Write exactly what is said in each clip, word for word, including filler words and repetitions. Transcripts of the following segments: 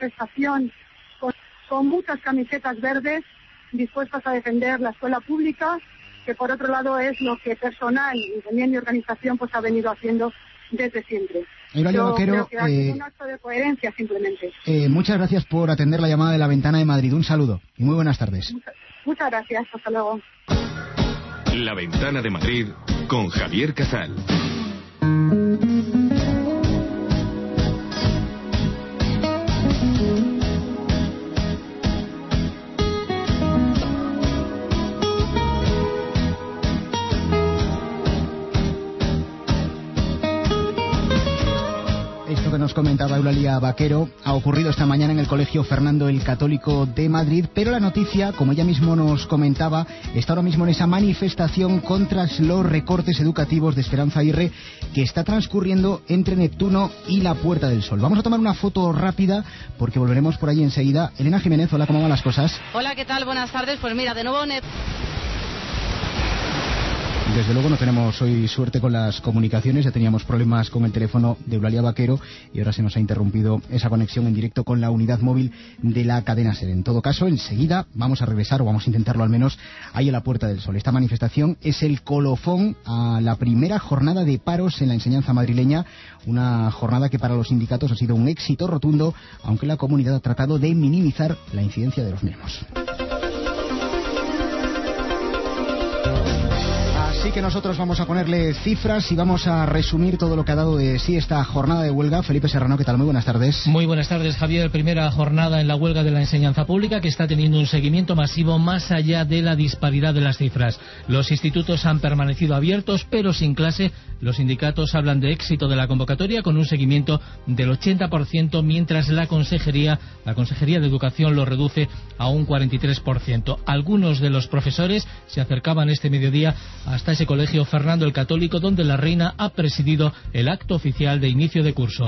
manifestación con, con muchas camisetas verdes dispuestas a defender la escuela pública, que por otro lado es lo que personal y también mi organización pues ha venido haciendo desde siempre. Eulalia Yo Vaquero, creo que hay eh, un acto de coherencia simplemente. Eh, muchas gracias por atender la llamada de La Ventana de Madrid. Un saludo y muy buenas tardes. Muchas, muchas gracias, hasta luego. La Ventana de Madrid con Javier Casal. Que nos comentaba Eulalia Vaquero ha ocurrido esta mañana en el Colegio Fernando el Católico de Madrid, pero la noticia, como ella mismo nos comentaba, está ahora mismo en esa manifestación contra los recortes educativos de Esperanza Aguirre que está transcurriendo entre Neptuno y la Puerta del Sol. Vamos a tomar una foto rápida porque volveremos por allí enseguida. Elena Jiménez, hola, ¿cómo van las cosas? Hola, ¿qué tal? Buenas tardes. Pues mira, de nuevo Net... Desde luego no tenemos hoy suerte con las comunicaciones, ya teníamos problemas con el teléfono de Eulalia Vaquero y ahora se nos ha interrumpido esa conexión en directo con la unidad móvil de la cadena SER. En todo caso, enseguida vamos a regresar, o vamos a intentarlo al menos, ahí en la Puerta del Sol. Esta manifestación es el colofón a la primera jornada de paros en la enseñanza madrileña, una jornada que para los sindicatos ha sido un éxito rotundo, aunque la comunidad ha tratado de minimizar la incidencia de los mismos. Así que nosotros vamos a ponerle cifras y vamos a resumir todo lo que ha dado de sí esta jornada de huelga. Felipe Serrano, ¿qué tal? Muy buenas tardes. Muy buenas tardes, Javier. Primera jornada en la huelga de la enseñanza pública que está teniendo un seguimiento masivo más allá de la disparidad de las cifras. Los institutos han permanecido abiertos, pero sin clase. Los sindicatos hablan de éxito de la convocatoria con un seguimiento del ochenta por ciento, mientras la Consejería, la Consejería de Educación lo reduce a un cuarenta y tres por ciento. Algunos de los profesores se acercaban este mediodía hasta ese Colegio Fernando el Católico, donde la Reina ha presidido el acto oficial de inicio de curso.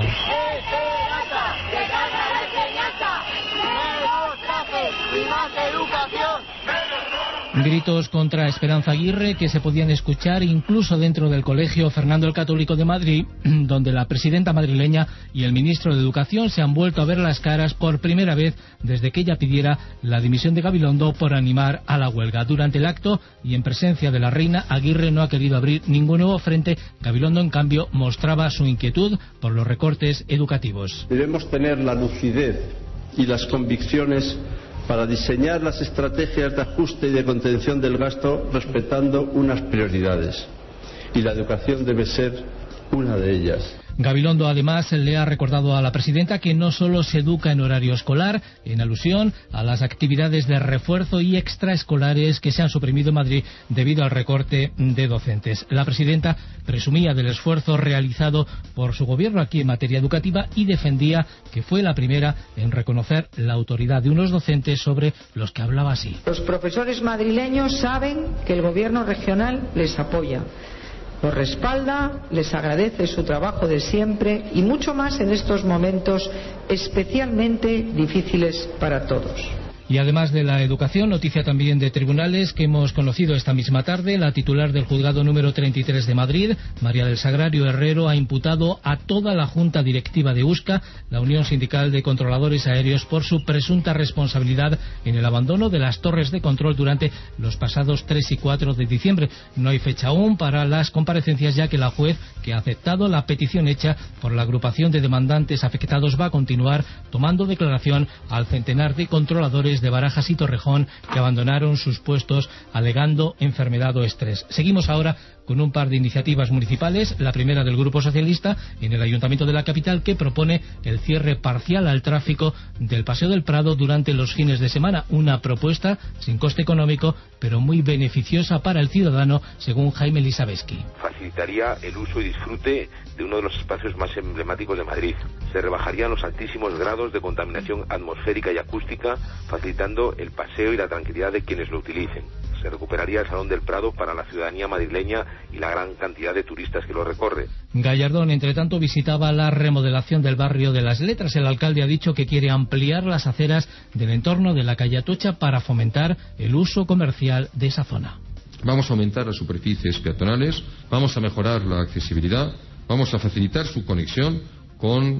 Gritos contra Esperanza Aguirre que se podían escuchar incluso dentro del Colegio Fernando el Católico de Madrid, donde la presidenta madrileña y el ministro de Educación se han vuelto a ver las caras por primera vez desde que ella pidiera la dimisión de Gabilondo por animar a la huelga. Durante el acto y en presencia de la Reina, Aguirre no ha querido abrir ningún nuevo frente. Gabilondo, en cambio, mostraba su inquietud por los recortes educativos. Debemos tener la lucidez y las convicciones para diseñar las estrategias de ajuste y de contención del gasto respetando unas prioridades. Y la educación debe ser una de ellas. Gabilondo además le ha recordado a la presidenta que no solo se educa en horario escolar, en alusión a las actividades de refuerzo y extraescolares que se han suprimido en Madrid debido al recorte de docentes. La presidenta presumía del esfuerzo realizado por su gobierno aquí en materia educativa y defendía que fue la primera en reconocer la autoridad de unos docentes sobre los que hablaba así. Los profesores madrileños saben que el gobierno regional les apoya, los respalda, les agradece su trabajo de siempre y mucho más en estos momentos especialmente difíciles para todos. Y además de la educación, noticia también de tribunales que hemos conocido esta misma tarde. La titular del juzgado número treinta y tres de Madrid, María del Sagrario Herrero, ha imputado a toda la junta directiva de USCA, la Unión Sindical de Controladores Aéreos, por su presunta responsabilidad en el abandono de las torres de control durante los pasados tres y cuatro de diciembre. No hay fecha aún para las comparecencias, ya que la juez, que ha aceptado la petición hecha por la agrupación de demandantes afectados, va a continuar tomando declaración al centenar de controladores de Barajas y Torrejón que abandonaron sus puestos alegando enfermedad o estrés. Seguimos ahora con un par de iniciativas municipales. La primera del Grupo Socialista en el Ayuntamiento de la capital, que propone el cierre parcial al tráfico del Paseo del Prado durante los fines de semana. Una propuesta sin coste económico, pero muy beneficiosa para el ciudadano, según Jaime Lisabeski. Facilitaría el uso y disfrute de uno de los espacios más emblemáticos de Madrid. Se rebajarían los altísimos grados de contaminación atmosférica y acústica, facilitando el paseo y la tranquilidad de quienes lo utilicen. Se recuperaría el Salón del Prado para la ciudadanía madrileña y la gran cantidad de turistas que lo recorre. Gallardón, entre tanto, visitaba la remodelación del barrio de Las Letras. El alcalde ha dicho que quiere ampliar las aceras del entorno de la calle Atocha para fomentar el uso comercial de esa zona. Vamos a aumentar las superficies peatonales, vamos a mejorar la accesibilidad, vamos a facilitar su conexión con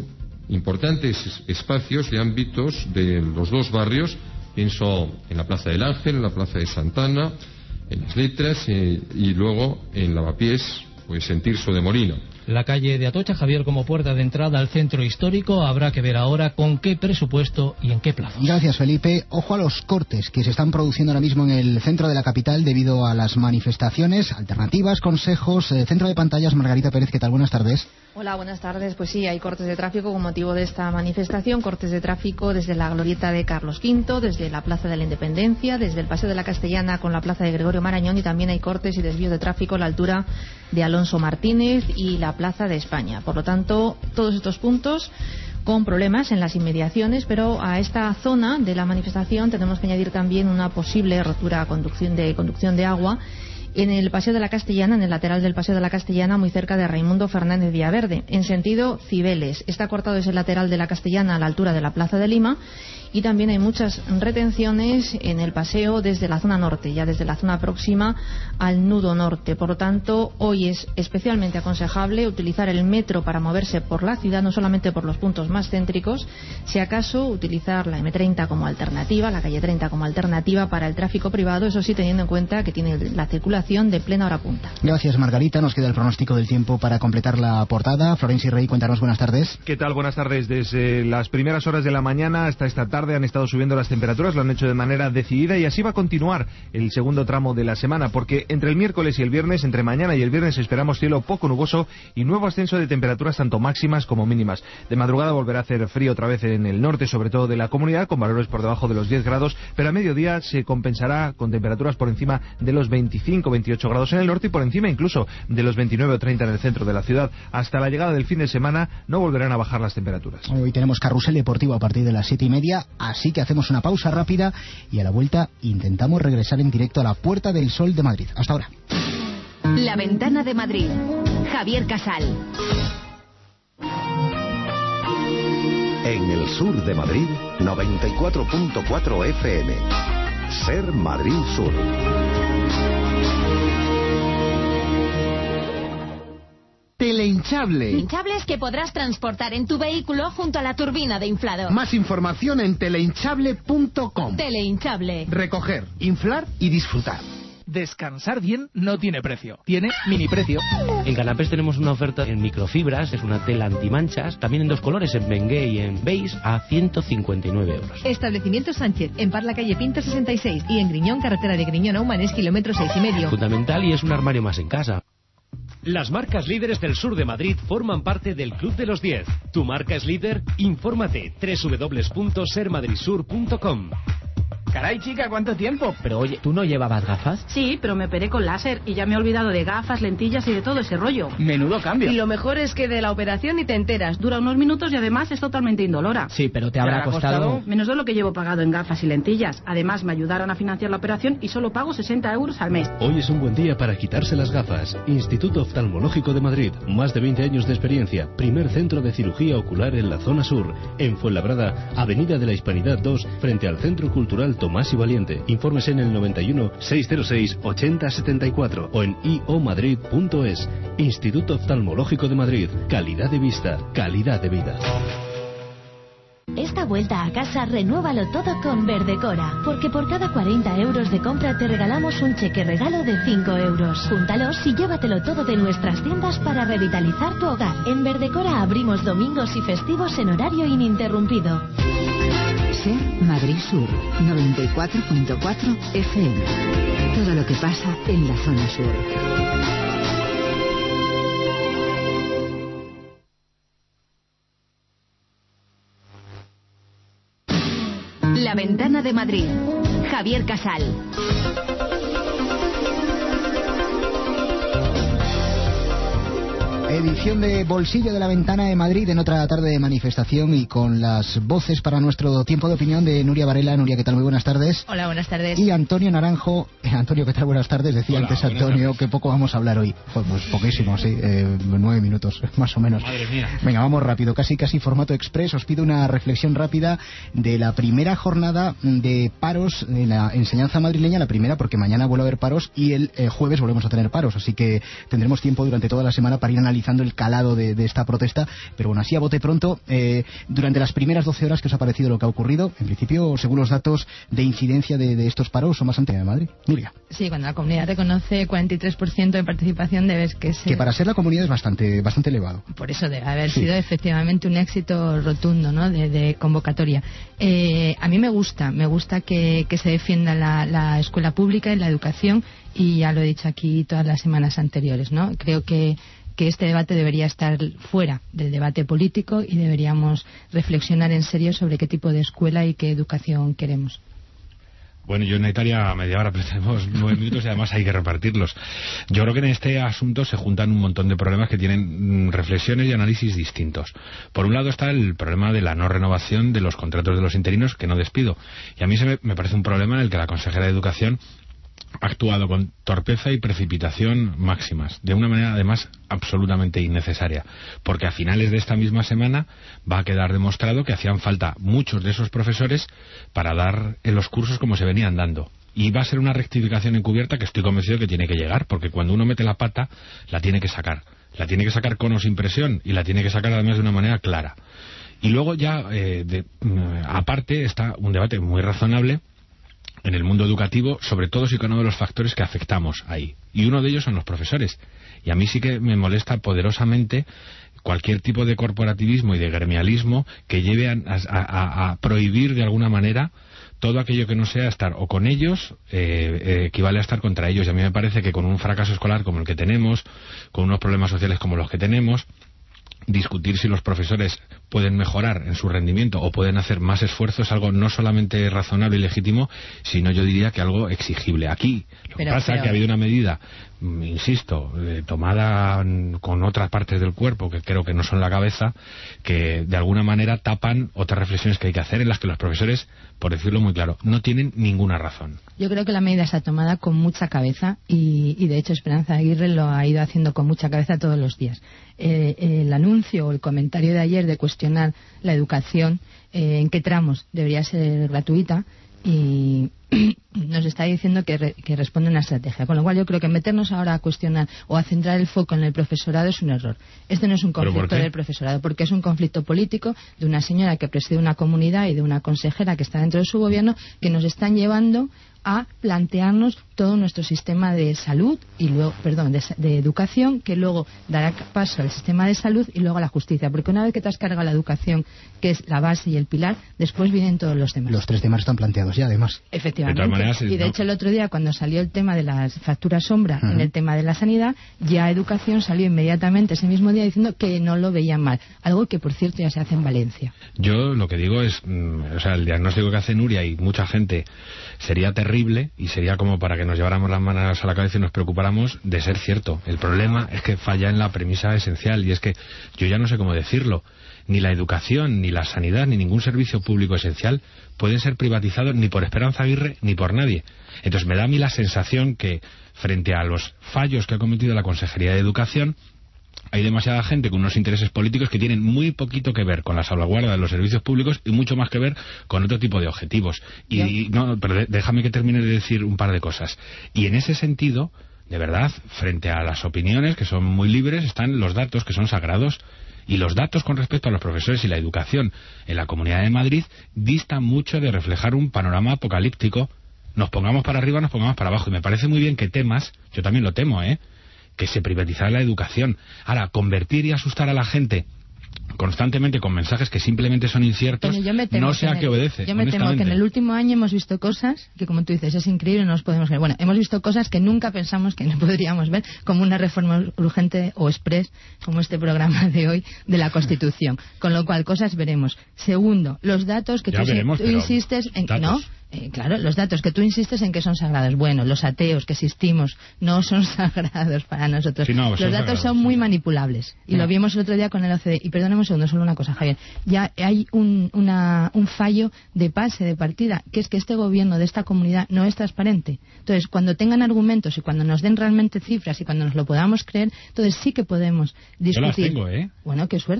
importantes espacios de ámbitos de los dos barrios. Pienso en la Plaza del Ángel, en la Plaza de Santana, en las Letras eh, y luego en Lavapiés, pues en Tirso de Molino. La calle de Atocha, Javier, como puerta de entrada al centro histórico, habrá que ver ahora con qué presupuesto y en qué plazo. Gracias, Felipe. Ojo a los cortes que se están produciendo ahora mismo en el centro de la capital debido a las manifestaciones, alternativas, consejos. Eh, centro de pantallas, Margarita Pérez, ¿qué tal? Buenas tardes. Hola, buenas tardes. Pues sí, hay cortes de tráfico con motivo de esta manifestación, cortes de tráfico desde la glorieta de Carlos quinto, desde la Plaza de la Independencia, desde el Paseo de la Castellana con la Plaza de Gregorio Marañón, y también hay cortes y desvíos de tráfico a la altura de Alonso Martínez y la Plaza de España. Por lo tanto, todos estos puntos con problemas en las inmediaciones, pero a esta zona de la manifestación tenemos que añadir también una posible rotura conducción de conducción de agua en el Paseo de la Castellana, en el lateral del Paseo de la Castellana, muy cerca de Raimundo Fernández Villaverde, en sentido Cibeles. Está cortado ese lateral de la Castellana a la altura de la Plaza de Lima, y también hay muchas retenciones en el paseo desde la zona norte, ya desde la zona próxima al nudo norte. Por lo tanto, hoy es especialmente aconsejable utilizar el metro para moverse por la ciudad, no solamente por los puntos más céntricos, si acaso utilizar la eme treinta como alternativa, la calle treinta como alternativa para el tráfico privado, eso sí teniendo en cuenta que tiene la circulación de plena hora punta. Gracias, Margarita. Nos queda el pronóstico del tiempo para completar la portada. Florencia y Rey, cuéntanos, buenas tardes. ¿Qué tal? Buenas tardes. Desde las primeras horas de la mañana hasta esta tarde han estado subiendo las temperaturas, lo han hecho de manera decidida, y así va a continuar el segundo tramo de la semana, porque entre el miércoles y el viernes, entre mañana y el viernes, esperamos cielo poco nuboso y nuevo ascenso de temperaturas tanto máximas como mínimas. De madrugada volverá a hacer frío otra vez en el norte, sobre todo de la comunidad, con valores por debajo de los diez grados, pero a mediodía se compensará con temperaturas por encima de los veinticinco veintiocho grados en el norte y por encima incluso de los veintinueve o treinta en el centro de la ciudad. Hasta la llegada del fin de semana no volverán a bajar las temperaturas. Hoy tenemos carrusel deportivo a partir de las siete y media, así que hacemos una pausa rápida y a la vuelta intentamos regresar en directo a la Puerta del Sol de Madrid. Hasta ahora. La Ventana de Madrid. Javier Casal. En el sur de Madrid, noventa y cuatro punto cuatro F M. Ser Madrid Sur. Telehinchable. Hinchables que podrás transportar en tu vehículo junto a la turbina de inflado. Más información en telehinchable punto com. Telehinchable. Recoger, inflar y disfrutar. Descansar bien no tiene precio, tiene mini precio. En Canapés tenemos una oferta en microfibras, es una tela antimanchas, también en dos colores, en bengué y en beige, a ciento cincuenta y nueve euros. Establecimiento Sánchez, en Parla calle Pinto sesenta y seis y en Griñón, carretera de Griñón a Humanes, kilómetro seis y medio. Fundamental, y es un armario más en casa. Las marcas líderes del sur de Madrid forman parte del Club de los diez. ¿Tu marca es líder? Infórmate doble u doble u doble u punto ser madrid sur punto com. Caray, chica, ¿cuánto tiempo? Pero oye, ¿tú no llevabas gafas? Sí, pero me operé con láser y ya me he olvidado de gafas, lentillas y de todo ese rollo. Menudo cambio. Y lo mejor es que de la operación ni te enteras. Dura unos minutos y además es totalmente indolora. Sí, pero te habrá, ¿Te habrá costado... costado... menos de lo que llevo pagado en gafas y lentillas. Además, me ayudaron a financiar la operación y solo pago sesenta euros al mes. Hoy es un buen día para quitarse las gafas. Instituto Oftalmológico de Madrid. Más de veinte años de experiencia. Primer centro de cirugía ocular en la zona sur. En Fuenlabrada, Avenida de la Hispanidad dos, frente al Centro Cultural Tomás y Valiente. Informes en el noventa y uno, seiscientos seis, ochenta setenta y cuatro o en i o madrid punto es. Instituto Oftalmológico de Madrid. Calidad de vista, calidad de vida. Esta vuelta a casa renuévalo todo con Verdecora, porque por cada cuarenta euros de compra te regalamos un cheque regalo de cinco euros. Júntalos y llévatelo todo de nuestras tiendas para revitalizar tu hogar. En Verdecora abrimos domingos y festivos en horario ininterrumpido. Ser Madrid Sur, noventa y cuatro punto cuatro F M. Todo lo que pasa en la zona sur. La Ventana de Madrid. Javier Casal. Edición de Bolsillo de la Ventana de Madrid en otra tarde de manifestación y con las voces para nuestro tiempo de opinión de Nuria Varela. Nuria, ¿qué tal? Muy buenas tardes. Hola, buenas tardes. Y Antonio Naranjo. Eh, Antonio, ¿qué tal? Buenas tardes. Decía Hola, antes Antonio que poco vamos a hablar hoy. Pues, pues poquísimo, sí. Eh, nueve minutos, más o menos. Madre mía. Venga, vamos rápido. Casi, casi formato express. Os pido una reflexión rápida de la primera jornada de paros en la enseñanza madrileña. La primera porque mañana vuelve a haber paros y el eh, jueves volvemos a tener paros. Así que tendremos tiempo durante toda la semana para ir analizando analizando el calado de, de esta protesta, pero bueno, así a bote pronto, eh, durante las primeras doce horas, ¿qué os ha parecido lo que ha ocurrido? En principio, según los datos de incidencia de, de estos paros, son bastante de Madrid. Nuria. Sí, cuando la comunidad reconoce cuarenta y tres por ciento de participación, debes que ser... Que para ser la comunidad es bastante bastante elevado. Por eso debe haber sí. sido efectivamente un éxito rotundo, ¿no?, de, de convocatoria. Eh, a mí me gusta, me gusta que, que se defienda la, la escuela pública y la educación, y ya lo he dicho aquí todas las semanas anteriores, ¿no? Creo que que este debate debería estar fuera del debate político y deberíamos reflexionar en serio sobre qué tipo de escuela y qué educación queremos. Bueno, yo necesitaría media hora, pero tenemos nueve minutos y además hay que repartirlos. Yo creo que en este asunto se juntan un montón de problemas que tienen reflexiones y análisis distintos. Por un lado está el problema de la no renovación de los contratos de los interinos, que no despido. Y a mí se me, me parece un problema en el que la consejera de Educación ha actuado con torpeza y precipitación máximas, de una manera además absolutamente innecesaria, porque a finales de esta misma semana va a quedar demostrado que hacían falta muchos de esos profesores para dar en los cursos como se venían dando. Y va a ser una rectificación encubierta que estoy convencido que tiene que llegar, porque cuando uno mete la pata, la tiene que sacar. La tiene que sacar con o sin presión, y la tiene que sacar además de una manera clara. Y luego ya, eh, de, aparte, está un debate muy razonable en el mundo educativo sobre todos y cada uno de los factores que afectamos ahí. Y uno de ellos son los profesores. Y a mí sí que me molesta poderosamente cualquier tipo de corporativismo y de gremialismo que lleve a, a, a prohibir de alguna manera todo aquello que no sea estar o con ellos, eh, eh, equivale a estar contra ellos. Y a mí me parece que con un fracaso escolar como el que tenemos, con unos problemas sociales como los que tenemos, discutir si los profesores pueden mejorar en su rendimiento o pueden hacer más esfuerzo es algo no solamente razonable y legítimo, sino yo diría que algo exigible. Aquí lo pero, que pasa es pero... que ha habido una medida, insisto, eh, tomada con otras partes del cuerpo que creo que no son la cabeza, que de alguna manera tapan otras reflexiones que hay que hacer, en las que los profesores, por decirlo muy claro, no tienen ninguna razón. Yo creo que la medida está tomada con mucha cabeza y, y de hecho Esperanza Aguirre lo ha ido haciendo con mucha cabeza todos los días. Eh, el anuncio o el comentario de ayer de cuestionar la educación, eh, en qué tramos debería ser gratuita, y nos está diciendo que, re, que responde a una estrategia, con lo cual yo creo que meternos ahora a cuestionar o a centrar el foco en el profesorado es un error. Este no es un conflicto del profesorado, porque es un conflicto político de una señora que preside una comunidad y de una consejera que está dentro de su gobierno, que nos están llevando a plantearnos todo nuestro sistema de salud y luego, perdón, de, de educación, que luego dará paso al sistema de salud y luego a la justicia, porque una vez que te has cargado la educación, que es la base y el pilar, después vienen todos los demás. Los tres temas están planteados ya, además. Efectivamente. De maneras, y de no. hecho el otro día, cuando salió el tema de las facturas sombra, uh-huh, en el tema de la sanidad, ya Educación salió inmediatamente ese mismo día diciendo que no lo veían mal, algo que por cierto ya se hace en Valencia. Yo lo que digo es, o sea, el diagnóstico que hace Nuria y mucha gente sería terrible y sería como para que nos lleváramos las manos a la cabeza y nos preocupáramos de ser cierto. El problema es que falla en la premisa esencial, y es que yo ya no sé cómo decirlo. Ni la educación, ni la sanidad, ni ningún servicio público esencial pueden ser privatizados ni por Esperanza Aguirre ni por nadie. Entonces me da a mí la sensación que frente a los fallos que ha cometido la Consejería de Educación, hay demasiada gente con unos intereses políticos que tienen muy poquito que ver con la salvaguarda de los servicios públicos y mucho más que ver con otro tipo de objetivos. Y, y no, pero de, déjame que termine de decir un par de cosas. Y en ese sentido, de verdad, frente a las opiniones que son muy libres, están los datos que son sagrados. Y los datos con respecto a los profesores y la educación en la Comunidad de Madrid distan mucho de reflejar un panorama apocalíptico. Nos pongamos para arriba, nos pongamos para abajo. Y me parece muy bien que temas, yo también lo temo, ¿eh?, que se privatizara la educación. Ahora, convertir y asustar a la gente constantemente con mensajes que simplemente son inciertos, no sé a qué obedece. Yo me temo que en el último año hemos visto cosas que, como tú dices, es increíble, no nos podemos ver. Bueno, hemos visto cosas que nunca pensamos que no podríamos ver, como una reforma urgente o express, como este programa de hoy, de la Constitución. Con lo cual, cosas veremos. Segundo, los datos que ya tú, veremos, tú insistes en que no... Eh, claro, los datos que tú insistes en que son sagrados. Bueno, los ateos que existimos no son sagrados para nosotros. Sí, no, los datos sagrados, son muy sí. manipulables. Y no. lo vimos el otro día con el O C D E. Y perdóname un segundo, solo una cosa, Javier. Ya hay un, una, un fallo de base, de partida, que es que este gobierno de esta comunidad no es transparente. Entonces, cuando tengan argumentos y cuando nos den realmente cifras y cuando nos lo podamos creer, entonces sí que podemos discutir. Yo las tengo, ¿eh? Bueno, qué suerte.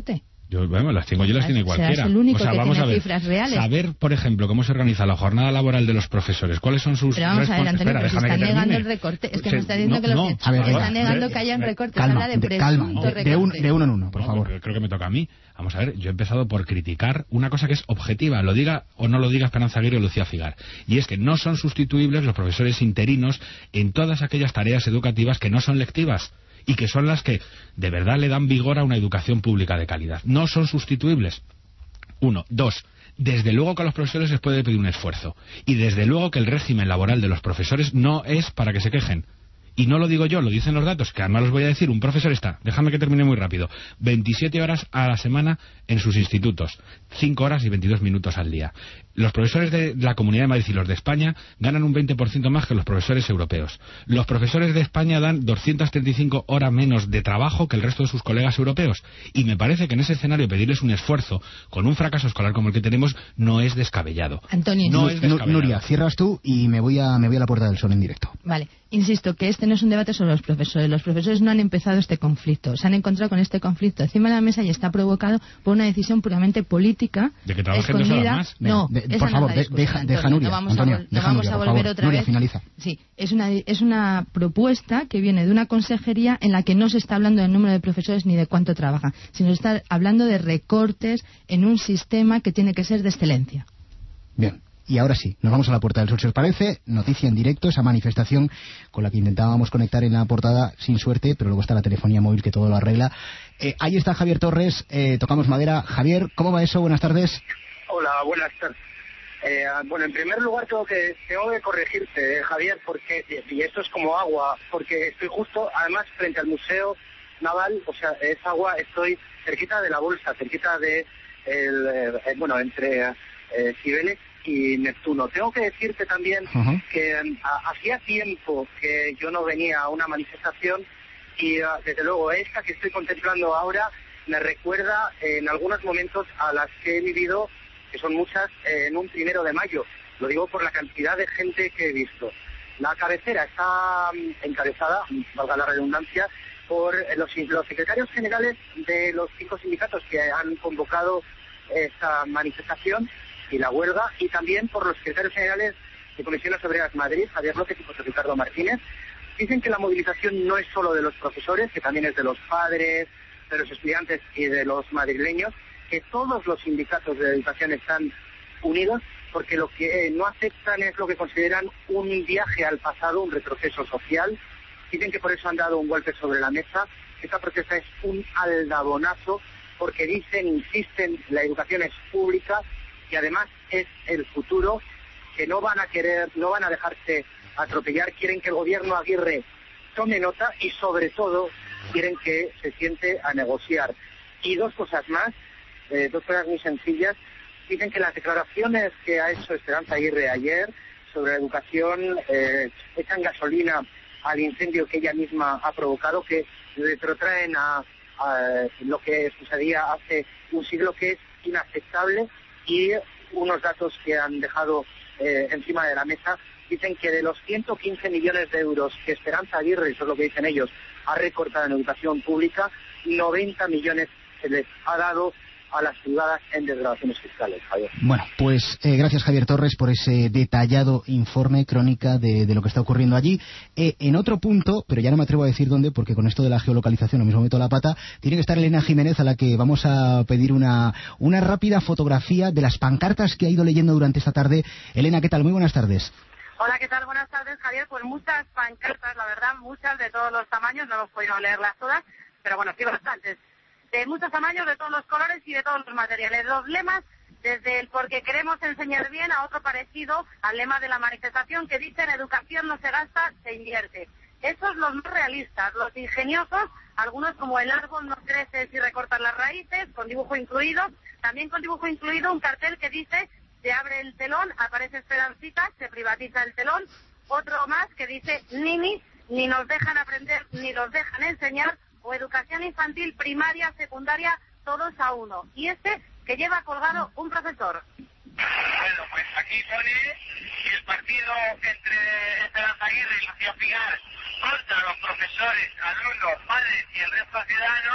Yo, bueno, las tengo yo, las tiene cualquiera. Serás el único o sea, que vamos tiene a ver, cifras reales. saber, por ejemplo, cómo se organiza la jornada laboral de los profesores, cuáles son sus Pero vamos a ver, Antonio, Espera, pero se déjame está que negando termine. el recorte. Es que Se- me está diciendo no, que los no, que a ver, está venga, negando de- que hayan de- recortes. calma, Habla de de- presunto calma, de- de un- recorte. de uno en uno, por No, favor. porque creo que me toca a mí. Vamos a ver, yo he empezado por criticar una cosa que es objetiva, lo diga o no lo diga Esperanza Aguirre o Lucía Figar, y es que no son sustituibles los profesores interinos en todas aquellas tareas educativas que no son lectivas y que son las que de verdad le dan vigor a una educación pública de calidad. No son sustituibles. Uno. Dos. Desde luego que a los profesores les puede pedir un esfuerzo. Y desde luego que el régimen laboral de los profesores no es para que se quejen. Y no lo digo yo, lo dicen los datos, que además los voy a decir. Un profesor está, déjame que termine muy rápido, veintisiete horas a la semana en sus institutos, cinco horas y veintidós minutos al día. Los profesores de la Comunidad de Madrid y los de España ganan un veinte por ciento más que los profesores europeos. Los profesores de España dan doscientas treinta y cinco horas menos de trabajo que el resto de sus colegas europeos. Y me parece que en ese escenario pedirles un esfuerzo con un fracaso escolar como el que tenemos no es descabellado. Antonio, No Nu- es Nu- descabellado. Nuria, cierras tú y me voy a me voy a la Puerta del Sol en directo. Vale, insisto que este no es un debate sobre los profesores. Los profesores no han empezado este conflicto. Se han encontrado con este conflicto encima de la mesa y está provocado por una decisión puramente política. ¿De que trabajen dos escondida. horas más? No, De- de- esa por no favor, es la de- discusión, deja- Antonio. deja Nuria, No vamos Antonio, a, vol- no deja vamos Nuria, a por volver favor. otra Nuria, vez. finaliza. Sí, es una, es una propuesta que viene de una consejería en la que no se está hablando del número de profesores ni de cuánto trabajan, sino se está hablando de recortes en un sistema que tiene que ser de excelencia. Bien. Y ahora sí, nos vamos a la Puerta del Sol, si os parece. Noticia en directo, esa manifestación con la que intentábamos conectar en la portada, sin suerte, pero luego está la telefonía móvil que todo lo arregla. Eh, ahí está Javier Torres, eh, tocamos madera. Javier, ¿cómo va eso? Buenas tardes. Hola, buenas tardes. Eh, bueno, en primer lugar tengo que tengo que corregirte, eh, Javier, porque y esto es como agua, porque estoy justo, además, frente al Museo Naval, o sea, es agua, estoy cerquita de la bolsa, cerquita de, el, eh, bueno, entre eh, Cibeles y Neptuno. Tengo que decirte también Ajá. que eh, hacía tiempo que yo no venía a una manifestación y, uh, desde luego, esta que estoy contemplando ahora me recuerda eh, en algunos momentos a las que he vivido, que son muchas, eh, en un primero de mayo. Lo digo por la cantidad de gente que he visto. La cabecera está mm, encabezada, valga la redundancia, por eh, los, los secretarios generales de los cinco sindicatos que han convocado esta manifestación y la huelga, y también por los secretarios generales de Comisiones Obreras Madrid, Javier López y José Ricardo Martínez. Dicen que la movilización no es solo de los profesores, que también es de los padres, de los estudiantes y de los madrileños, que todos los sindicatos de educación están unidos, porque lo que eh, no aceptan es lo que consideran un viaje al pasado, un retroceso social. Dicen que por eso han dado un golpe sobre la mesa. Esta protesta es un aldabonazo, porque dicen, insisten, la educación es pública y además es el futuro, que no van a querer, no van a dejarse atropellar. Quieren que el gobierno Aguirre tome nota y, sobre todo, quieren que se siente a negociar. Y dos cosas más, eh, dos cosas muy sencillas. Dicen que las declaraciones que ha hecho Esperanza Aguirre ayer sobre la educación eh, echan gasolina al incendio que ella misma ha provocado, que retrotraen a, a lo que sucedía hace un siglo, que es inaceptable. Y unos datos que han dejado eh, encima de la mesa dicen que de los ciento quince millones de euros que Esperanza Aguirre, eso es lo que dicen ellos, ha recortado en educación pública, noventa millones se les ha dado a las privadas en desgravaciones fiscales, Javier. Bueno, pues eh, gracias Javier Torres por ese detallado informe, crónica de, de lo que está ocurriendo allí. Eh, en otro punto, pero ya no me atrevo a decir dónde, porque con esto de la geolocalización lo mismo meto la pata, tiene que estar Elena Jiménez, a la que vamos a pedir una, una rápida fotografía de las pancartas que ha ido leyendo durante esta tarde. Elena, ¿qué tal? Muy buenas tardes. Hola, ¿qué tal? Buenas tardes, Javier. Pues muchas pancartas, la verdad, muchas de todos los tamaños, no hemos podido leerlas todas, pero bueno, sí bastantes. De muchos tamaños, de todos los colores y de todos los materiales. Los lemas, desde el porque queremos enseñar bien a otro parecido al lema de la manifestación que dice: en educación no se gasta, se invierte. Esos los más realistas, los ingeniosos, algunos como el árbol no crece si recortan las raíces, con dibujo incluido, también con dibujo incluido un cartel que dice: se abre el telón, aparece Esperancita, se privatiza el telón. Otro más que dice: ni ni, ni nos dejan aprender, ni nos dejan enseñar, o educación infantil, primaria, secundaria, todos a uno. Y este que lleva colgado un profesor. Bueno, pues aquí pone que el partido entre Esperanza Aguirre y Lucía Figar contra los profesores, alumnos, padres y el resto de ciudadanos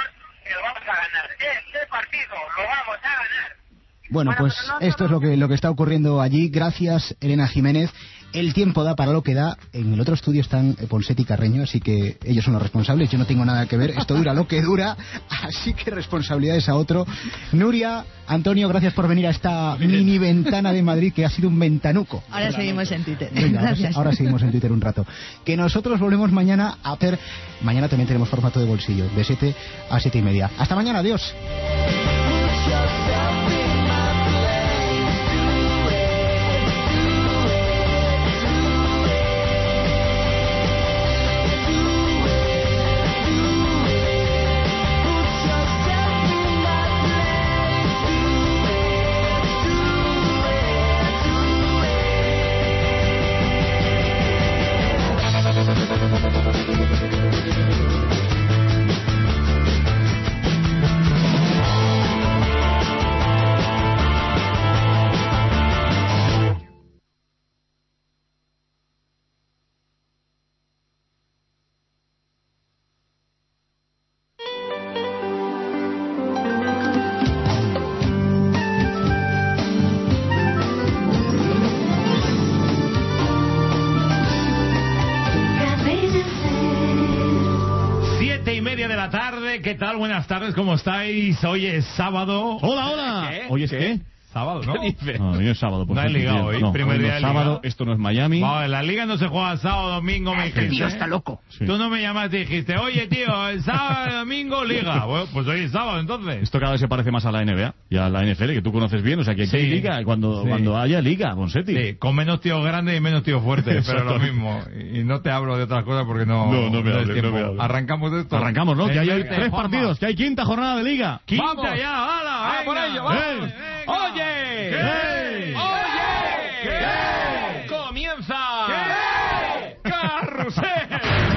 que lo vamos a ganar. Este partido lo vamos a ganar. Bueno, pues esto es lo que, lo que está ocurriendo allí. Gracias, Elena Jiménez. El tiempo da para lo que da. En el otro estudio están Ponset y Carreño, así que ellos son los responsables. Yo no tengo nada que ver. Esto dura lo que dura, así que responsabilidades a otro. Nuria, Antonio, gracias por venir a esta mini ventana de Madrid, que ha sido un ventanuco. Ahora seguimos en Twitter. Venga, ahora, Gracias. ahora seguimos en Twitter un rato. Que nosotros volvemos mañana a hacer... Mañana también tenemos formato de bolsillo, de siete a siete y media. Hasta mañana, adiós. ¿Qué tal? Buenas tardes, ¿cómo estáis? Hoy es sábado. Hola, hola. ¿Qué? ¿Hoy es ¿Qué? qué? Sábado, ¿no? ¿Qué dices? No, hoy es sábado. Por no hay liga hoy, no, primer hoy no día de es sábado, liga. esto no es Miami. No, en la liga no se juega sábado, domingo, me dijiste. Tío, está loco. Sí. Tú no me llamaste y dijiste, oye, tío, el sábado, domingo, liga. Bueno, pues hoy es sábado, entonces. Esto cada vez se parece más a la N B A y a la N F L, que tú conoces bien. O sea, que aquí Sí. hay liga cuando, Sí. cuando haya liga, Bonsetti. Sí, con menos tíos grandes y menos tíos fuertes, pero lo mismo. Y no te hablo de otras cosas porque no, No, no me es hables, tiempo. no me hables. Arrancamos de esto. Arrancamos, ¿no? Que hay Vente, tres Juanma. partidos, que hay quinta jornada de liga. Quinta ¡Vamos! ya, hala, ¡Ah, por venga. ello, vamos! ¡Eh! ¡Oye! ¿Qué? ¡Oye! ¿Qué? ¡Comienza! ¿Qué? ¡Carrusel!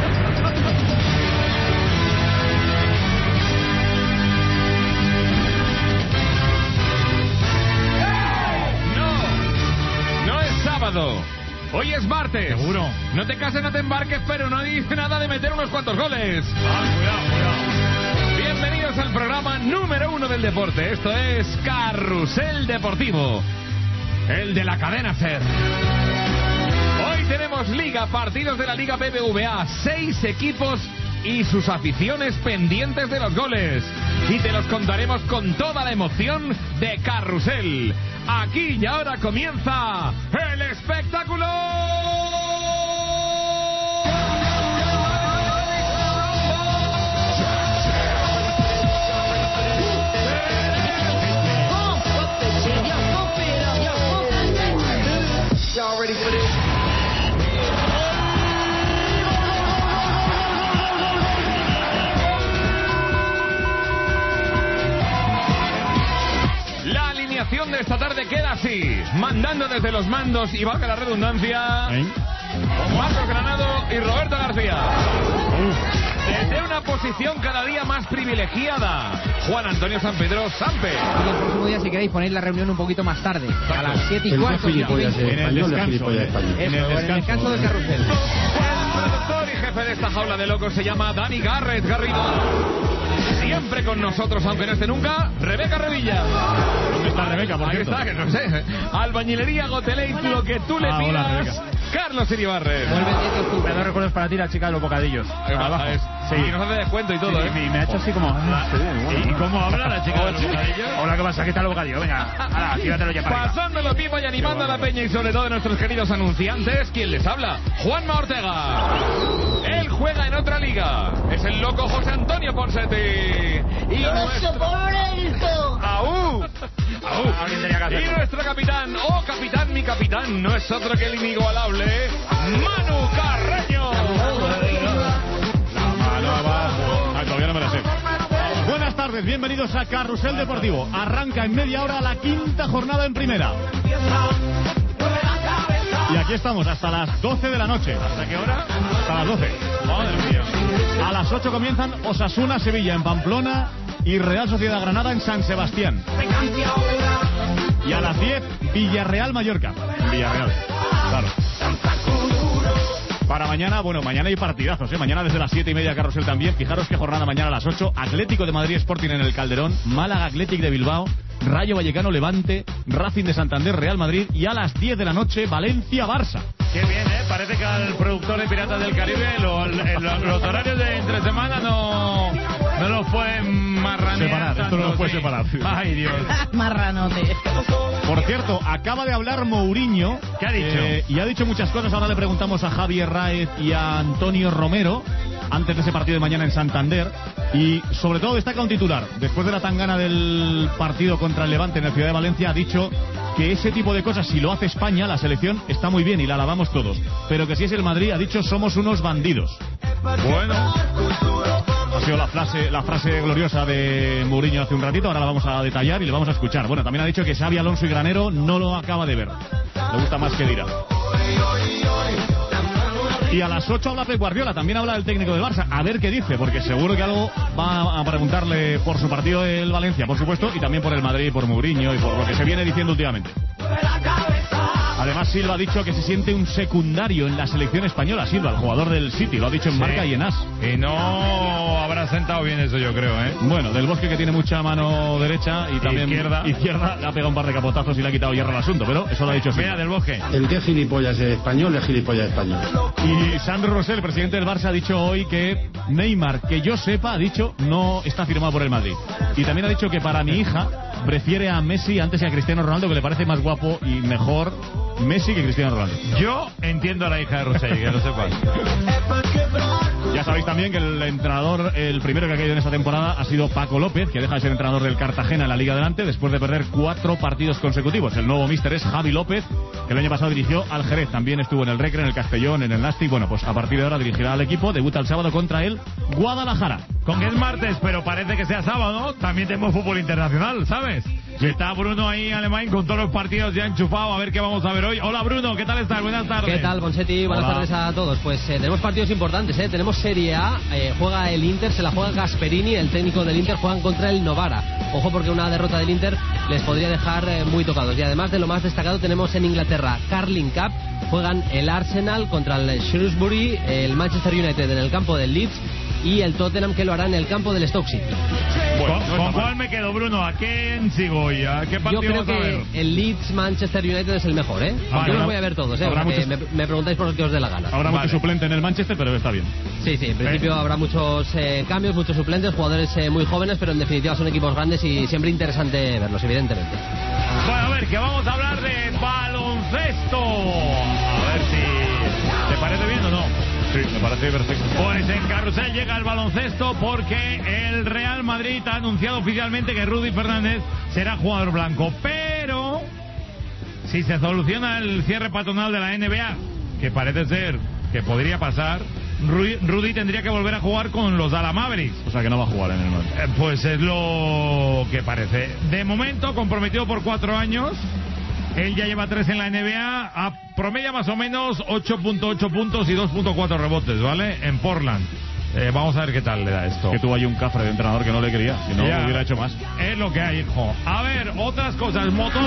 No, no es sábado. Hoy es martes. Seguro. No te cases, no te embarques, pero no dice nada de meter unos cuantos goles. Ah, cuidado, cuidado. Bienvenidos al programa número uno del deporte. Esto es Carrusel Deportivo, el de la cadena SER. Hoy tenemos liga, partidos de la Liga B B V A, seis equipos y sus aficiones pendientes de los goles. Y te los contaremos con toda la emoción de Carrusel. Aquí y ahora comienza el espectáculo. Y'all ready for this? La alineación de esta tarde queda así, mandando desde los mandos y valga la redundancia, ¿Eh? Marcos Granado y Roberto García. Desde una posición cada día más privilegiada, Juan Antonio San Pedro Sampe. Y el próximo día, si queréis, ponéis la reunión un poquito más tarde, a las siete y El cuarto. gilipollas siete y en veinte. el descanso. Eso, en el descanso del carrusel. El productor y jefe de esta jaula de locos se llama Dani Garrett Garrido. Siempre con nosotros, aunque no esté nunca, Rebeca Revilla. ¿Dónde está Rebeca, por Ahí cierto? está, que no sé. Albañilería Goteleit, lo que tú le Ah, hola, pidas. Rebeca. Carlos Iribarren. Vuelve el diez de octubre. Me da recuerdos para ti, la chica de los bocadillos. Abajo. Sí, y nos hace descuento y todo, Sí, ¿eh? y me ha hecho así como... ah, sí, bueno. ¿Y cómo habla la chica de los bocadillos? Hola, ¿qué pasa? ¿Qué tal el bocadillo? Venga, ahora, tíratelo ya para arriba. Pasándolo pipa y animando a la peña y sobre todo a nuestros queridos anunciantes, ¿quién les habla? Juanma Ortega. Él juega en otra liga. Es el loco José Antonio Ponsetti. Y nuestro... ¡Aú! ¡Aú! Alguien tenía que hacerlo. Y nuestro capitán, oh capitán, mi capitán, no es otro que el inigualable Manu Carreño. La mano abajo. Ah, todavía no me la sé. Buenas tardes, bienvenidos a Carrusel Deportivo. Arranca en media hora la quinta jornada en primera. Y aquí estamos hasta las doce de la noche. ¿Hasta qué hora? Hasta las doce. Madre mía. A las ocho comienzan Osasuna Sevilla en Pamplona y Real Sociedad Granada en San Sebastián. Y a las diez Villarreal Mallorca. En Villarreal. Claro. Para mañana, bueno, mañana hay partidazos, ¿eh? Mañana desde las siete y media Carrusel también. Fijaros qué jornada mañana a las ocho. Atlético de Madrid Sporting en el Calderón, Málaga Athletic de Bilbao, Rayo Vallecano Levante, Racing de Santander Real Madrid y a las diez de la noche Valencia Barça. Qué bien, ¿eh? Parece que al productor de Piratas del Caribe lo, lo, los horarios de entre semana no, no los pueden marranear. Separar, esto no lo puede sí. separar. Sí. Ay, Dios. Marranote. Por cierto, acaba de hablar Mourinho. ¿Qué ha dicho? Eh, y ha dicho muchas cosas. Ahora le preguntamos a Javier Raez y a Antonio Romero antes de ese partido de mañana en Santander. Y sobre todo destaca un titular. Después de la tangana del partido contra el Levante en el Ciudad de Valencia, ha dicho que ese tipo de cosas, si lo hace España, la selección está muy bien y la alabamos todos. Pero que si es el Madrid, ha dicho, somos unos bandidos. Bueno. Ha sido la frase, la frase gloriosa de Mourinho hace un ratito. Ahora la vamos a detallar y le vamos a escuchar. Bueno, también ha dicho que Xavi Alonso y Granero no lo acaba de ver. Le gusta más que dirá. Y a las ocho habla Pep Guardiola, también habla el técnico del Barça, a ver qué dice, porque seguro que algo va a preguntarle por su partido del Valencia, por supuesto, y también por el Madrid, por Mourinho y por lo que se viene diciendo últimamente. Además, Silva ha dicho que se siente un secundario en la selección española. Silva, el jugador del City, lo ha dicho en Sí. Marca y en As. Y no habrá sentado bien eso, yo creo, ¿eh? Bueno, Del Bosque, que tiene mucha mano derecha y también Izquierda. izquierda, le ha pegado un par de capotazos y le ha quitado hierro al asunto, pero eso lo ha dicho Silva. Mira, Del Bosque. El que es gilipollas es español, es gilipollas español. Y Sandro Rosell, el presidente del Barça, ha dicho hoy que Neymar, que yo sepa, ha dicho, no está firmado por el Madrid. Y también ha dicho que para mi hija prefiere a Messi antes que a Cristiano Ronaldo, que le parece más guapo y mejor Messi que Cristiano Ronaldo. Yo entiendo a la hija de Rosell, que lo sepas. Ya sabéis también que el entrenador, el primero que ha caído en esta temporada, ha sido Paco López, que deja de ser entrenador del Cartagena en la Liga Adelante después de perder cuatro partidos consecutivos. El nuevo míster es Javi López, que el año pasado dirigió al Jerez, también estuvo en el Recre, en el Castellón, en el Nastic. Bueno, pues a partir de ahora dirigirá al equipo, debuta el sábado contra el Guadalajara. Con que es martes, pero parece que sea sábado, ¿no? También tenemos fútbol internacional, ¿sabes? Y está Bruno ahí en Alemania con todos los partidos ya enchufados, a ver qué vamos a ver hoy. Hola Bruno, ¿qué tal estás? Buenas tardes. ¿Qué tal, Bonsetti? Buenas Hola. tardes a todos. Pues eh, tenemos partidos importantes, ¿eh? Tenemos Serie A, eh, juega el Inter, se la juega Gasperini, el técnico del Inter, juegan contra el Novara. Ojo, porque una derrota del Inter les podría dejar eh, muy tocados. Y además de lo más destacado tenemos en Inglaterra Carling Cup, juegan el Arsenal contra el Shrewsbury, el Manchester United en el campo del Leeds y el Tottenham, que lo hará en el campo del Stoke City. Bueno, ¿Con, ¿con cuál me quedo, Bruno? ¿A quién sigo hoy? ¿A qué Yo partido creo vamos a ver? que el Leeds Manchester United es el mejor, ¿eh? Vale, Yo los habrá- voy a ver todos, ¿eh? habrá Porque muchos- me, me preguntáis por lo que os dé la gana. Habrá Vale. mucho suplente en el Manchester, pero está bien. Sí, sí, en principio habrá muchos eh, cambios, muchos suplentes, jugadores eh, muy jóvenes, pero en definitiva son equipos grandes y siempre interesante verlos, evidentemente. Bueno, a ver, que vamos a hablar de baloncesto. A ver si te parece bien o no. Sí, me parece perfecto. Pues en Carrusel llega el baloncesto porque el Real Madrid ha anunciado oficialmente que Rudy Fernández será jugador blanco. Pero si se soluciona el cierre patronal de la N B A, que parece ser que podría pasar, Rudy, Rudy tendría que volver a jugar con los Dallas Mavericks. O sea que no va a jugar en el Madrid. Eh, Pues es lo que parece. De momento, comprometido por cuatro años. Él ya lleva tres en la N B A. A promedia más o menos ocho punto ocho puntos y dos punto cuatro rebotes, ¿vale? En Portland. Eh, vamos a ver qué tal le da esto. Que tuvo ahí un cafre de entrenador que no le quería, que no Ya. hubiera hecho más. Es lo que hay, hijo. A ver, otras cosas. Motor.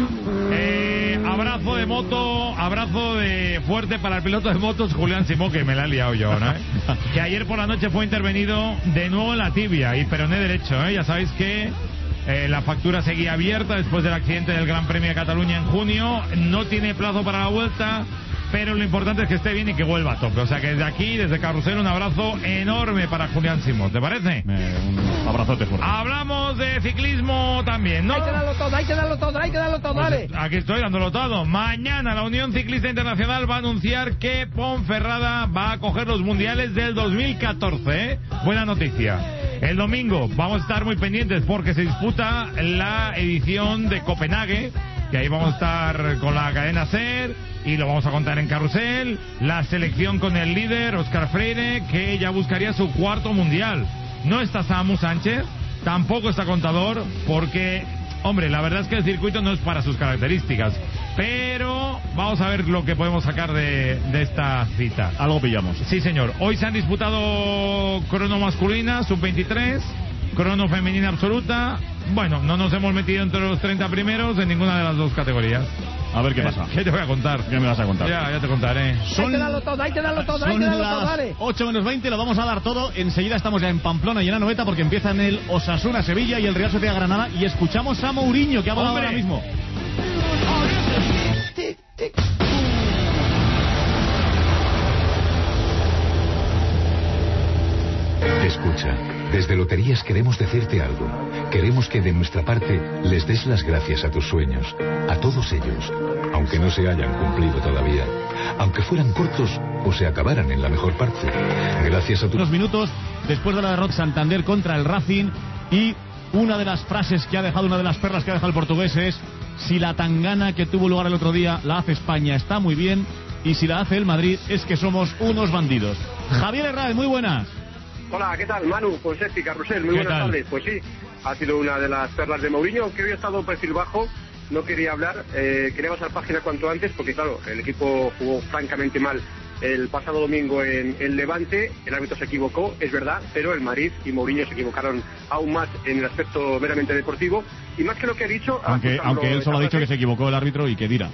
Eh, abrazo de moto, abrazo de fuerte para el piloto de motos Julián Simón, que me la he liado yo, ¿no? Que ayer por la noche fue intervenido de nuevo en la tibia y peroné derecho, ¿eh? Ya sabéis que eh, la factura seguía abierta después del accidente del Gran Premio de Cataluña en junio. No tiene plazo para la vuelta, pero lo importante es que esté bien y que vuelva a tope. O sea que desde aquí, desde Carrusel, un abrazo enorme para Julián Simón. ¿Te parece? Eh, un abrazote fuerte. Hablamos de ciclismo también, ¿no? Hay que darlo todo, hay que darlo todo, hay que darlo todo, dale. Pues aquí estoy dándolo todo. Mañana la Unión Ciclista Internacional va a anunciar que Ponferrada va a coger los mundiales del dos mil catorce, ¿eh? Buena noticia. El domingo vamos a estar muy pendientes porque se disputa la edición de Copenhague, que ahí vamos a estar con la cadena SER y lo vamos a contar en Carrusel. La selección con el líder, Óscar Freire, que ya buscaría su cuarto mundial. No está Samu Sánchez, tampoco está Contador, porque, hombre, la verdad es que el circuito no es para sus características. Pero vamos a ver lo que podemos sacar de, de esta cita. Algo pillamos. Sí, señor. Hoy se han disputado crono masculina, sub veintitrés. crono femenina absoluta. Bueno, no nos hemos metido entre los treinta primeros en ninguna de las dos categorías. A ver qué pasa. ¿Qué te voy a contar? ¿Qué me vas a contar? Ya, ya te contaré. Hay que darlo todo, hay que darlo todo, hay Son que darlo todo, las dale. ocho menos veinte, lo vamos a dar todo. Enseguida estamos ya en Pamplona y en Anoeta porque empiezan el Osasuna Sevilla y el Real Sociedad Granada. Y escuchamos a Mourinho, que ha hablado ahora mismo. Escucha, desde Loterías queremos decirte algo. Queremos que de nuestra parte les des las gracias a tus sueños, a todos ellos, aunque no se hayan cumplido todavía, aunque fueran cortos o se acabaran en la mejor parte. Gracias a tus... Unos minutos después de la derrota Santander contra el Racing, y una de las frases que ha dejado, una de las perlas que ha dejado el portugués es: si la tangana que tuvo lugar el otro día la hace España está muy bien, y si la hace el Madrid es que somos unos bandidos. Javier Herráez, muy buenas. Hola, ¿qué tal? Manu, Fonseca, Carrusel, muy buenas tal? tardes. Pues sí, ha sido una de las perlas de Mourinho, aunque hoy ha estado perfil bajo, no quería hablar, eh, quería pasar página cuanto antes, porque claro, el equipo jugó francamente mal el pasado domingo en el Levante, el árbitro se equivocó, es verdad, pero el Madrid y Mourinho se equivocaron aún más en el aspecto meramente deportivo, y más que lo que ha dicho... Aunque, aunque él solo ha dicho que se equivocó el árbitro y que dirá.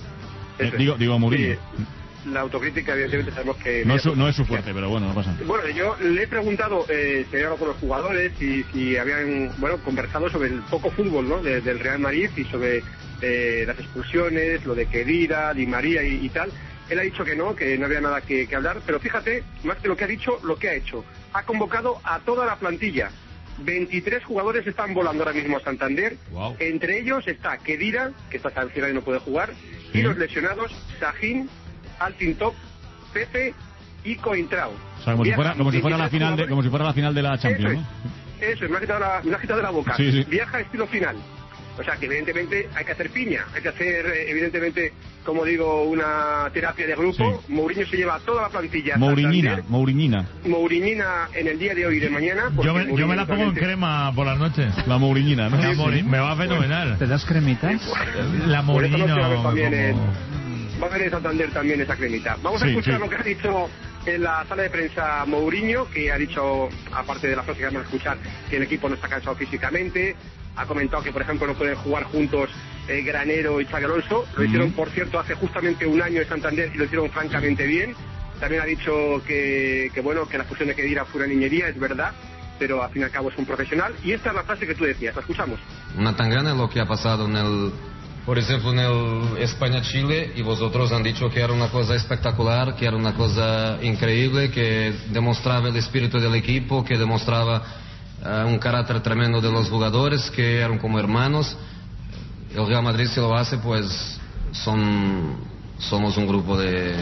Eh, digo, digo Mourinho. Sí. La autocrítica, evidentemente, sabemos que... No es su, no es su fuerte, pero bueno, no pasa nada. Bueno, yo le he preguntado eh, si había hablado con los jugadores y si habían, bueno, conversado sobre el poco fútbol, ¿no?, de, del Real Madrid y sobre eh, las expulsiones, lo de Khedira, Di María y, y tal. Él ha dicho que no, que no había nada que, que hablar, pero fíjate, más que lo que ha dicho, lo que ha hecho. Ha convocado a toda la plantilla. veintitrés jugadores están volando ahora mismo a Santander. Wow. Entre ellos está Khedira, que está sancionado y no puede jugar, ¿sí?, y los lesionados Sahin, Altintop, Pepe y Cointrao. O sea, como si fuera, como si fuera la final de, como si fuera la final de la Champions, ¿no? Eso es, me ha quitado la, me ha quitado de la boca. Sí, sí. Viaja estilo final. O sea que evidentemente hay que hacer piña, hay que hacer evidentemente, como digo, una terapia de grupo. Sí. Mourinho se lleva toda la plantilla. Mouriñina, Mouriñina. Mouriñina en el día de hoy y de mañana. Yo me, yo me la pongo en crema por las noches. La Mouriñina, ¿no? Sí, sí. Me va fenomenal. ¿Te das cremitas? La Mouriñina. Va a haber en Santander también esa cremita. Vamos sí, a escuchar sí. lo que ha dicho en la sala de prensa Mourinho, que ha dicho, aparte de la frase que vamos a escuchar, que el equipo no está cansado físicamente. Ha comentado que, por ejemplo, no pueden jugar juntos eh, Granero y Xabi Alonso. Lo mm. hicieron, por cierto, hace justamente un año en Santander y lo hicieron francamente bien. También ha dicho que, que bueno, que la fusión de Khedira fue una niñería, es verdad, pero al fin y al cabo es un profesional. Y esta es la frase que tú decías, la escuchamos. Una tangana es lo que ha pasado en el... Por ejemplo, en el España-Chile, y vosotros han dicho que era una cosa espectacular, que era una cosa increíble, que demostraba el espíritu del equipo, que demostraba uh, un carácter tremendo de los jugadores, que eran como hermanos. El Real Madrid, si lo hace, pues son, somos un grupo de,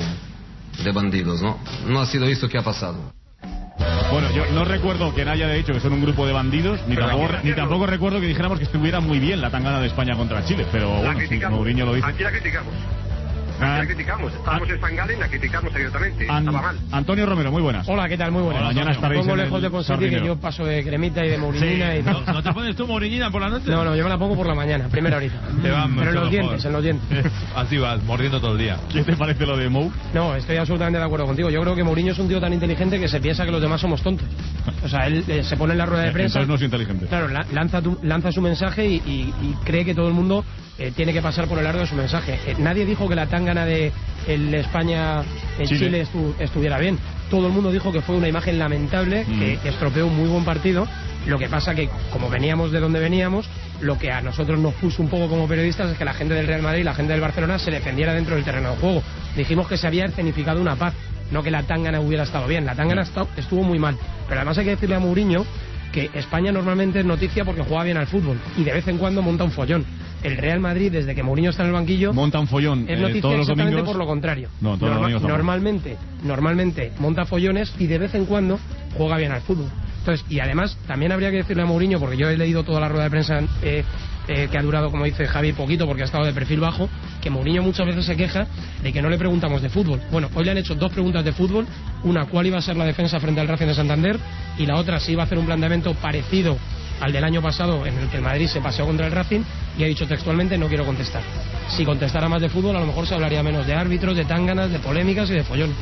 de bandidos, ¿no? No ha sido esto que ha pasado. Bueno, yo no recuerdo que nadie haya dicho que son un grupo de bandidos, ni tampoco, ni tampoco recuerdo que dijéramos que estuviera muy bien la tangana de España contra Chile, pero bueno, si Mourinho lo dice. Aquí la criticamos. Aquí la criticamos. Estábamos en San Galen y la criticamos abiertamente. An Estaba mal. Antonio Romero, muy buenas. Hola, ¿qué tal? Muy buenas. Hola, mañana estaréis pongo en lejos el de Ponseti, que yo paso de cremita y de Mourinina. Sí. Y ¿No, ¿No te pones tú Mourinina por la noche? No, no, yo me la pongo por la mañana, primera horita. Te van Pero en los dientes, en los dientes. Así vas, mordiendo todo el día. ¿Qué te parece lo de Mou? No, estoy absolutamente de acuerdo contigo. Yo creo que Mourinho es un tío tan inteligente que se piensa que los demás somos tontos. O sea, él eh, se pone en la rueda de prensa. Entonces no es inteligente. Claro, la, lanza, tu, lanza su mensaje y, y, y cree que todo el mundo eh, tiene que pasar por el largo de su mensaje. Eh, nadie dijo que la tangana de el España en Chile, Chile estu, estuviera bien. Todo el mundo dijo que fue una imagen lamentable, mm. que estropeó un muy buen partido. Lo que pasa que, como veníamos de donde veníamos, lo que a nosotros nos puso un poco como periodistas es que la gente del Real Madrid y la gente del Barcelona se defendiera dentro del terreno de juego. Dijimos que se había escenificado una paz, no que la tangana hubiera estado bien. La tangana estuvo muy mal. Pero además hay que decirle a Mourinho que España normalmente es noticia porque juega bien al fútbol y de vez en cuando monta un follón. El Real Madrid, desde que Mourinho está en el banquillo, monta un follón. Es noticia eh, todos los exactamente domingos... por lo contrario. No, todos Norma los normalmente, normalmente monta follones y de vez en cuando juega bien al fútbol. Entonces, y además también habría que decirle a Mourinho, porque yo he leído toda la rueda de prensa eh, eh, que ha durado, como dice Javi, poquito porque ha estado de perfil bajo, que Mourinho muchas veces se queja de que no le preguntamos de fútbol. Bueno, hoy le han hecho dos preguntas de fútbol, una cuál iba a ser la defensa frente al Racing de Santander y la otra si iba a hacer un planteamiento parecido al del año pasado en el que el Madrid se paseó contra el Racing, y ha dicho textualmente no quiero contestar. Si contestara más de fútbol a lo mejor se hablaría menos de árbitros, de tánganas, de polémicas y de follones.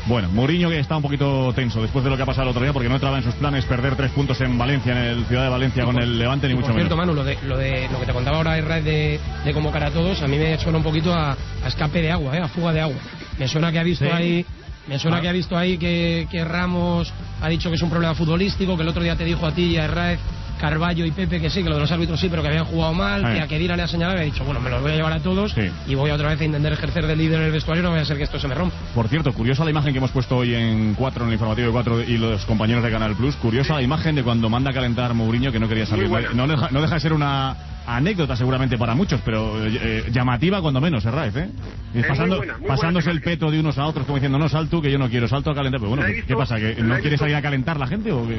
Bueno, Mourinho que está un poquito tenso después de lo que ha pasado el otro día, porque no entraba en sus planes perder tres puntos en Valencia, en el Ciudad de Valencia, con el Levante, ni mucho menos. Por cierto, menos. Manu, lo de, lo de lo que te contaba ahora Israel de, de convocar a todos, a mí me suena un poquito a, a escape de agua, ¿eh? A fuga de agua. Me suena que ha visto sí. ahí... Me suena ah. que ha visto ahí que, que Ramos ha dicho que es un problema futbolístico, que el otro día te dijo a ti y a Herráez, Carballo y Pepe que sí, que lo de los árbitros sí, pero que habían jugado mal, ah. que a Kedira le ha señalado y ha dicho, bueno, me los voy a llevar a todos sí. y voy otra vez a intentar ejercer de líder en el vestuario, no voy a ser que esto se me rompa. Por cierto, curiosa la imagen que hemos puesto hoy en cuatro, en el informativo de cuatro y los compañeros de Canal Plus, curiosa la imagen de cuando manda a calentar Mourinho, que no quería salir. No deja, no deja de ser una anécdota seguramente para muchos, pero eh, llamativa cuando menos, Herráez, ¿eh? Y pasando, muy buena, muy pasándose el peto de unos a otros, como diciendo, no, sal tú, que yo no quiero, salto a calentar. Pero bueno, ¿qué, visto, ¿qué pasa? ¿Que no quiere salir a calentar la gente o qué?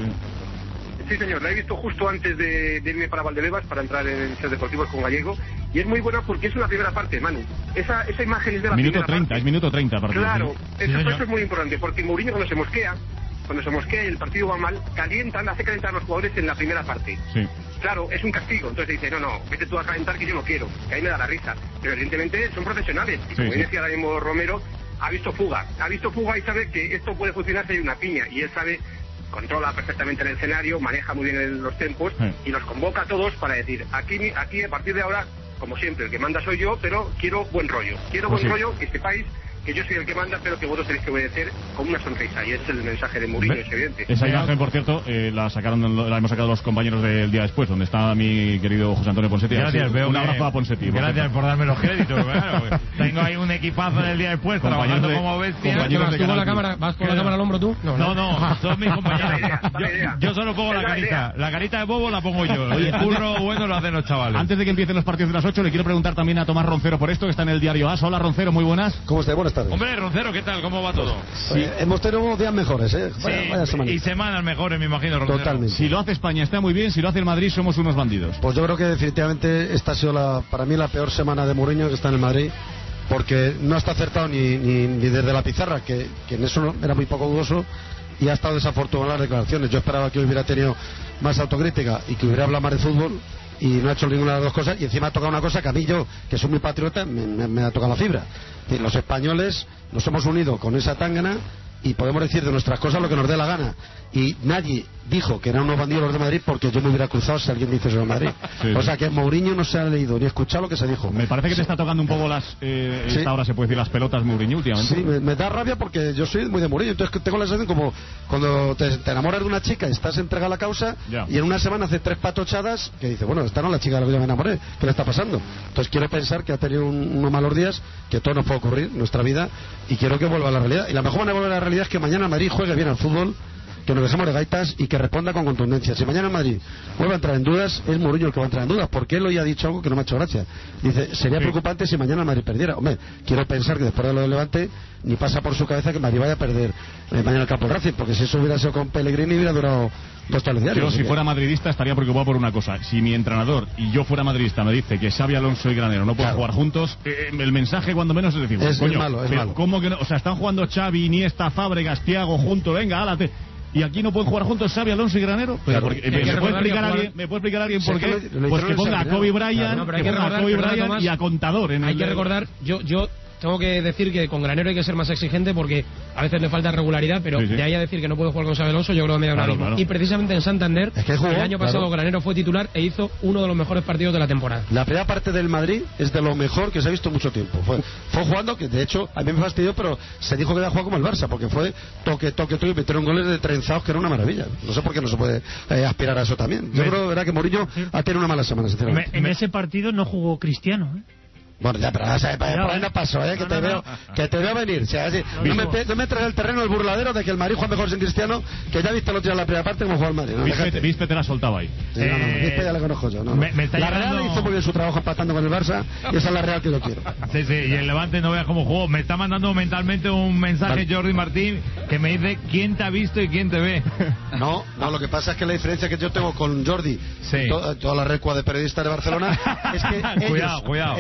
Sí, señor, la he visto justo antes de, de irme para Valdebebas para entrar en Ser Deportivos con Gallego, y es muy buena porque es una primera parte, Manu. Esa, esa imagen es de la minuto primera treinta, parte. Es minuto treinta, a partir Claro, sí, eso, señor. eso es muy importante, porque Mourinho cuando se mosquea, cuando se mosquea y el partido va mal, calientan, hace calentar a los jugadores en la primera parte. Sí. Claro, es un castigo, entonces dice, no, no, vete tú a calentar que yo no quiero, que ahí me da la risa. Pero evidentemente son profesionales, y como sí, sí. decía ahora mismo Romero, ha visto fuga, ha visto fuga y sabe que esto puede funcionar si hay una piña, y él sabe, controla perfectamente el escenario, maneja muy bien el, los tempos, sí. y los convoca a todos para decir, aquí, aquí a partir de ahora, como siempre, el que manda soy yo, pero quiero buen rollo, quiero pues buen sí. rollo, que sepáis que yo soy el que manda, pero que vosotros tenéis que obedecer con una sonrisa, y ese es el mensaje de Mourinho, es evidente. Esa imagen, por cierto, eh, la sacaron, la hemos sacado los compañeros del día después, donde está mi querido José Antonio Ponsetti. Gracias, veo un que, abrazo a Ponsetti. Gracias por, por darme los créditos, claro. Tengo ahí un equipazo en el día después, trabajando de, como bestia. ¿Vas tú con la cámara, vas con la cámara al hombro tú? No, no, no, no son mis compañeros. Yo, yo solo pongo la carita. La carita de bobo la pongo yo. El curro bueno lo hacen los chavales. Antes de que empiecen los partidos de las ocho, le quiero preguntar también a Tomás Roncero por esto, que está en el diario A S. Hola, Roncero, muy buenas. ¿Cómo estás? Buenas tardes. Hombre, Roncero, ¿qué tal? ¿Cómo va todo? Sí. Eh, hemos tenido días mejores, ¿eh? Vaya, sí, vaya semana. Y semanas mejores, me imagino, Roncero. Totalmente. Si lo hace España está muy bien, si lo hace el Madrid somos unos bandidos. Pues yo creo que definitivamente esta ha sido la, para mí la peor semana de Mourinho que está en el Madrid, porque no está acertado ni, ni, ni desde la pizarra, que, que en eso era muy poco dudoso, y ha estado desafortunado en las declaraciones. Yo esperaba que hubiera tenido más autocrítica y que hubiera hablado más de fútbol, y no ha hecho ninguna de las dos cosas, y encima ha tocado una cosa que a mí, yo, que soy muy patriota, me, me, me ha tocado la fibra. Es decir, los españoles nos hemos unido con esa tangana y podemos decir de nuestras cosas lo que nos dé la gana, y nadie dijo que eran unos bandidos los de Madrid, porque yo me hubiera cruzado si alguien dice eso de Madrid. Sí, o sea que Mourinho no se ha leído ni escuchado lo que se dijo. Me parece que sí. te está tocando un poco las eh, sí. esta hora se puede decir las pelotas Mourinho últimamente. Sí, me, me da rabia porque yo soy muy de Mourinho, entonces tengo la sensación como cuando te, te enamoras de una chica y estás entregada a la causa, ya. y en una semana hace tres patochadas que dice, bueno, esta no es la chica de la que yo me enamoré, ¿qué le está pasando? Entonces quiero pensar que ha tenido un, unos malos días, que todo nos puede ocurrir en nuestra vida, y quiero que vuelva a la realidad, y la mejor manera de volver a la realidad es que mañana Madrid juegue bien al fútbol, que nos dejemos de gaitas y que responda con contundencia. Si mañana en Madrid vuelve a entrar en dudas, es Mourinho el que va a entrar en dudas, porque él hoy ha dicho algo que no me ha hecho gracia. Dice, sería sí. preocupante si mañana el Madrid perdiera. Hombre, quiero pensar que después de lo del Levante ni pasa por su cabeza que Madrid vaya a perder eh, mañana el campo del Racing, porque si eso hubiera sido con Pellegrini hubiera durado dos telediarios. Yo si fuera madridista estaría preocupado por una cosa. Si mi entrenador y yo fuera madridista me dice que Xabi Alonso y Granero no pueden claro. jugar juntos, eh, el mensaje cuando menos es decir, es, coño, es malo, es pero malo. ¿cómo que no? O sea, están jugando Xavi, Iniesta, Fábregas, Thiago juntos, venga, álate. Y aquí no pueden jugar juntos Xavi Alonso y Granero. Pero claro. porque, eh, ¿me, puede explicar alguien, ¿Me puede explicar alguien por qué? Lo, lo pues que ponga a Kobe Bryant, no, no, que ponga a Kobe Bryant y a Contador. En hay el que recordar, yo, yo tengo que decir que con Granero hay que ser más exigente porque a veces le falta regularidad, pero sí, sí. de ahí a decir que no puede jugar con Xabi Alonso, yo creo que me da un claro, abismo. claro. Y precisamente en Santander, es que jugó, el año pasado claro. Granero fue titular e hizo uno de los mejores partidos de la temporada. La primera parte del Madrid es de lo mejor que se ha visto en mucho tiempo. Fue, fue jugando, que de hecho a mí me fastidió, pero se dijo que había jugado como el Barça, porque fue toque, toque, toque, y metieron goles de trenzados que era una maravilla. No sé por qué no se puede eh, aspirar a eso también. Yo me... creo ¿verdad? que Mourinho ha tenido una mala semana, sinceramente. En ese partido no jugó Cristiano, ¿eh? Bueno, ya, pero o sea, por ahí no pasó, ¿eh? Que, no, te, no, veo, no. que te veo venir. O sea, así, no, no, me, no me traes el terreno el burladero de que el Madrid juega mejor sin Cristiano, que ya viste el otro día en la primera parte como juega el Madrid. ¿No? Vispe, Vispe te la soltaba ahí. Sí, eh, no, no, Vispe ya la conozco yo. No, me, me la Real llegando... hizo muy bien su trabajo empatando con el Barça, y esa es la Real que yo quiero. Sí, sí, y el Levante no veas cómo jugó. Me está mandando mentalmente un mensaje vale. Jordi Martín que me dice quién te ha visto y quién te ve. No, no, lo que pasa es que la diferencia que yo tengo con Jordi, sí. to, toda la recua de periodistas de Barcelona, es que ellos, cuidado, cuidado. ellos no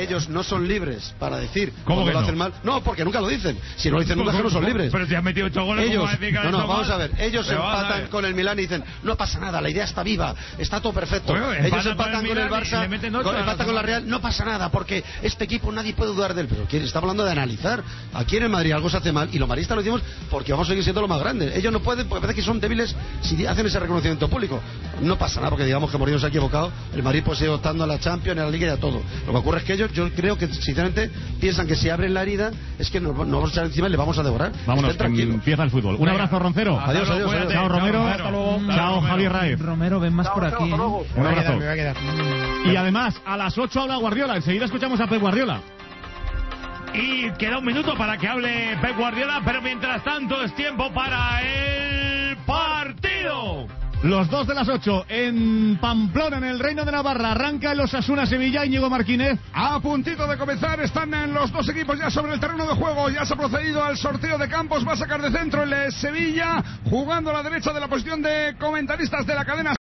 son libres para decir ¿Cómo cuando que lo no? hacen mal. No, porque nunca lo dicen. Si no lo dicen nunca, no son libres. Pero si han metido ocho goles, ¿cómo Ellos, va a decir que han no, no, hecho vamos mal? a ver. Ellos Pero vamos a empatan ver. con el Milán y dicen, no pasa nada, la idea está viva, está todo perfecto. Bueno, Ellos empatan empatan con el con el Milán y Barça, le meten ocho con, a la empatan con la semana. Real, no pasa nada, porque este equipo nadie puede dudar de él. Pero ¿quién está hablando de analizar? Aquí en el Madrid algo se hace mal, y los maristas lo decimos porque vamos a seguir siendo lo más grande. Ellos no pueden, porque parece que son débiles si hacen ese reconocimiento público. No pasa nada, porque digamos que Mourinho se ha equivocado. El Madrid pues sigue optando a la Champions, a la Liga y a todo. Lo que ocurre es que ellos, yo creo que sinceramente piensan que si abren la herida es que nos, nos vamos a echar encima y le vamos a devorar. Vámonos, Estén que tranquilos. empieza el fútbol. Un Venga. abrazo, Roncero. Adiós, adiós, adiós, adiós. Chao, Romero. Hasta luego. Chao, Javier Raez. Romero, ven más por aquí. ¿eh? Un abrazo. Me voy a quedar. Y además, a las ocho habla Guardiola. Enseguida escuchamos a Pep Guardiola. Y queda un minuto para que hable Pep Guardiola, pero mientras tanto es tiempo para el partido. Los dos de las ocho en Pamplona, en el Reino de Navarra. Arranca el Osasuna Sevilla, Íñigo Martínez. A puntito de comenzar, están en los dos equipos ya sobre el terreno de juego. Ya se ha procedido al sorteo de campos. Va a sacar de centro el eh, Sevilla, jugando a la derecha de la posición de comentaristas de la cadena